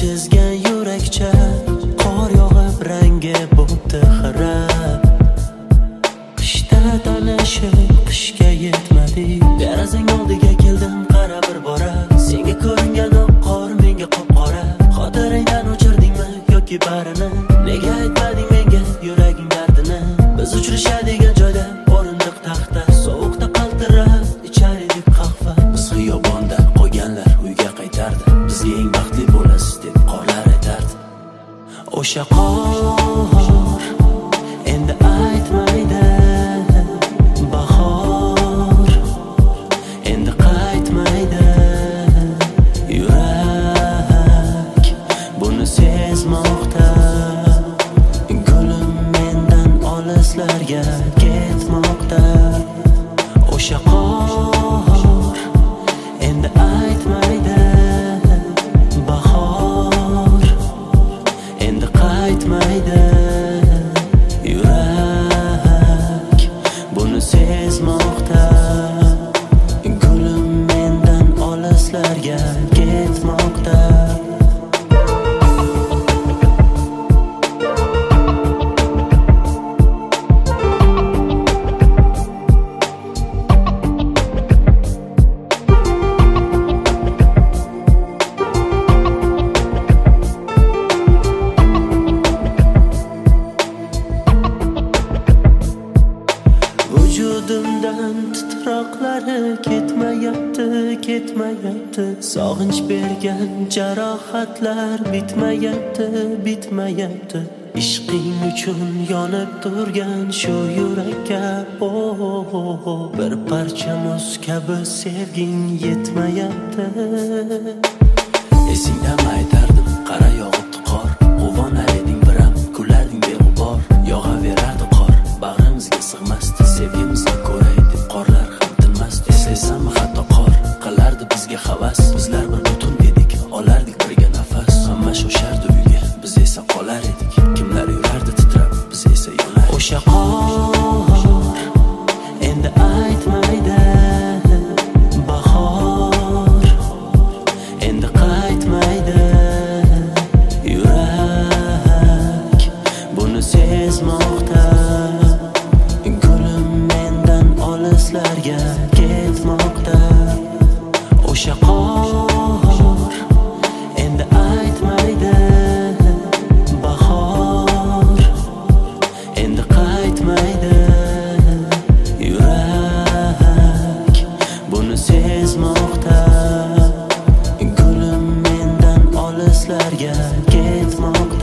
chizgan yurakcha qor yog'ib rangi bo'pti xira. Qishda tanishib qishga yetmadik, derazang oldiga keldim qara bir bora. Senga ko'ringan qor menga qop-qora. Xotiringdan o'chirdingmi yoki barini? Nega aytmading menga yuraging dardini? Biz uchrashadigan joyda o'rindiq taxta, sovuqda qaltirab ichar edik qahva. Biz xiyobonda qolganlar uyga qaytardi, bizga eng baxtli bo'lasiz deb qorlar aytardi. O'sha qor endi aytmaydi, bahor endi qaytmaydi. Yurak buni sezmoqda, gulim mendan olislarga ketmoqda. O'sha qor endi aytmaydi, bahor endi qaytmaydi. Yurak buni sezmoqda, gulim mendan olislarga ketmoqda. Vujudimdan titroqlari ketmayapti, ketmayapti. Sog'inch bergan jarohatlar bitmayapti, bitmayapti. Ishqing uchun yonib turgan shu yurakka bir parcha muz kabi sevging yetmayapti. Esingdami aytardim, qara yog'ibdi qor. Quvonar eding biram, kularding beg'ubor. Yog'averardi qor, bag'rimizga sig'masdi. Sevgimizni ko'ray deb qorlar ham tinmasdi. Eslaysanmi hatto qor qilardi bizga havas. Bizlar bir butun edik, olardik birga nafas. Hamma shoshardi uyga, biz esa qolar edik. Kimlar yurardi titrab, biz esa yonar. O'sha qor endi aytmaydi, bahor endi qaytmaydi. Yurak buni sezmoqda, gulim mendan olislarga ketmoqda. O'sha qor endi aytmaydi, bahor endi qaytmaydi. Yurak buni sezmoqda, gulim mendan olislarga ketmoqda.